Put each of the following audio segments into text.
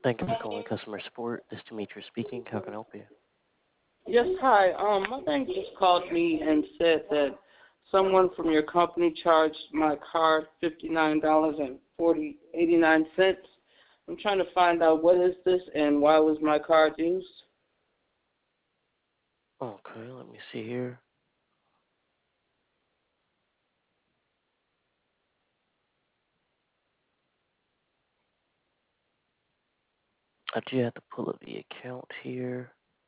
Thank you for calling customer support. This is Demetrius speaking. How can I help you? Yes, hi. My bank just called me and said that someone from your company charged my card $59.89. I'm trying to find out what is this and why was my card used. Okay, let me see here. I do have to pull up the account here.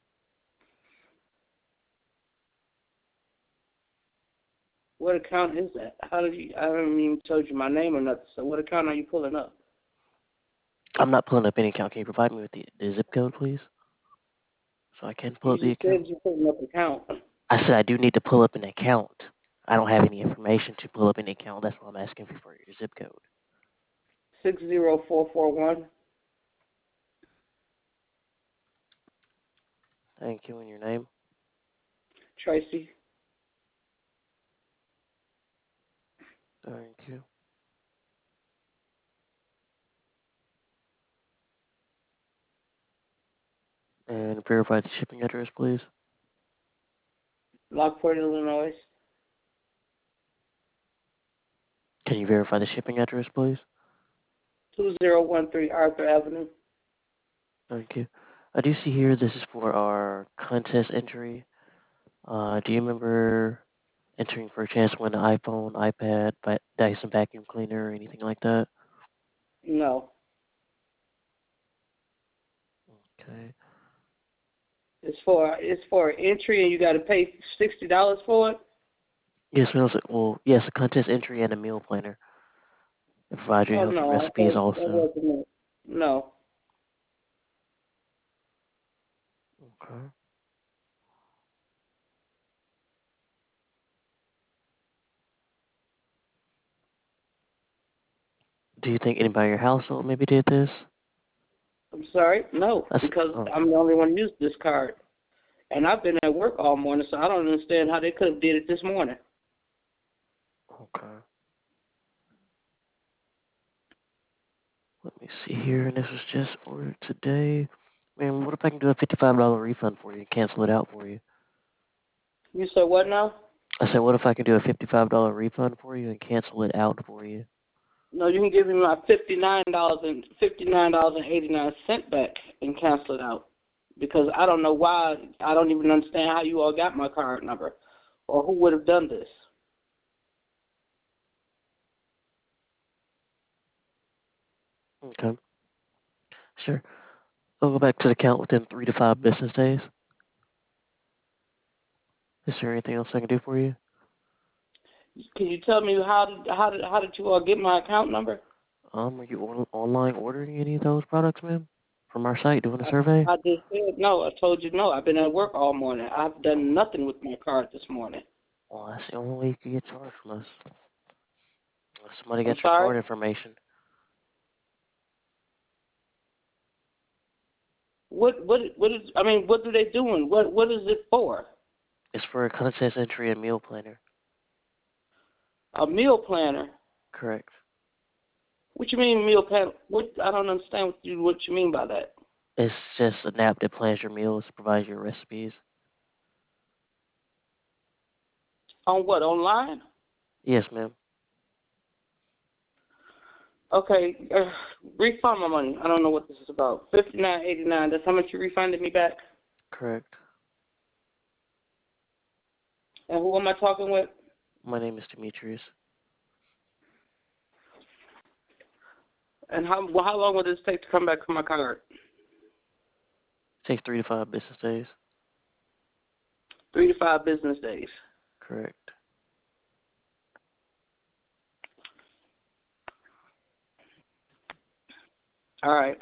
What account is that? How did you? I haven't even told you my name or nothing. So what account are you pulling up? I'm not pulling up any account. Can you provide me with the zip code, please? So I can pull You up the just said account. you're pulling up account. I said I do need to pull up an account. I don't have any information to pull up an account. That's why I'm asking for your zip code. 60441. Thank you, and your name. Tracy. Thank you. And verify the shipping address, please. Lockport, Illinois. Can you verify the shipping address, please? 2013 Arthur Avenue. Thank you. I do see here this is for our contest entry. Do you remember entering for a chance to win an iPhone, iPad, Dyson vacuum cleaner, or anything like that? No. Okay. It's for entry and you got to pay $60 for it. Yes, yes, a contest entry and a meal planner. It provides you Oh healthy no, recipes that also. wasn't it. No. Okay. Do you think anybody in your household maybe did this? I'm sorry. No, That's because okay. I'm the only one who used this card, and I've been at work all morning, so I don't understand how they could have did it this morning. Okay. Let me see here. And this was just ordered today. Man, what if I can do a $55 refund for you and cancel it out for you? You said what now? I said, what if I can do a $55 refund for you and cancel it out for you? No, you can give me my $59.89 back and cancel it out, because I don't know why. I don't even understand how you all got my card number, or who would have done this. Okay. Sure. I'll go back to the account within 3 to 5 business days. Is there anything else I can do for you? Can you tell me how did you all get my account number? Are you online ordering any of those products, ma'am? From our site, doing a I, survey? I just said no. I told you no. I've been at work all morning. I've done nothing with my card this morning. Well, that's the only way you can get charged from us. Unless somebody I'm gets your sorry. card information. What is? I mean, what are they doing? What is it for? It's for a contest entry and meal planner. A meal planner? Correct. What you mean meal plan? What, I don't understand what you mean by that. It's just an app that plans your meals, provides your recipes. On what? Online? Yes, ma'am. Okay. Refund my money. I don't know what this is about. $59.89. That's how much you refunded me back. Correct. And who am I talking with? My name is Demetrius. And how long will this take to come back for my card? Takes 3 to 5 business days. 3 to 5 business days. Correct. All right.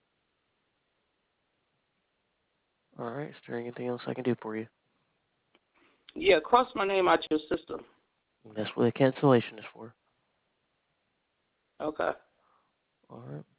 All right. Is there anything else I can do for you? Yeah, cross my name out your system. That's what the cancellation is for. Okay. All right.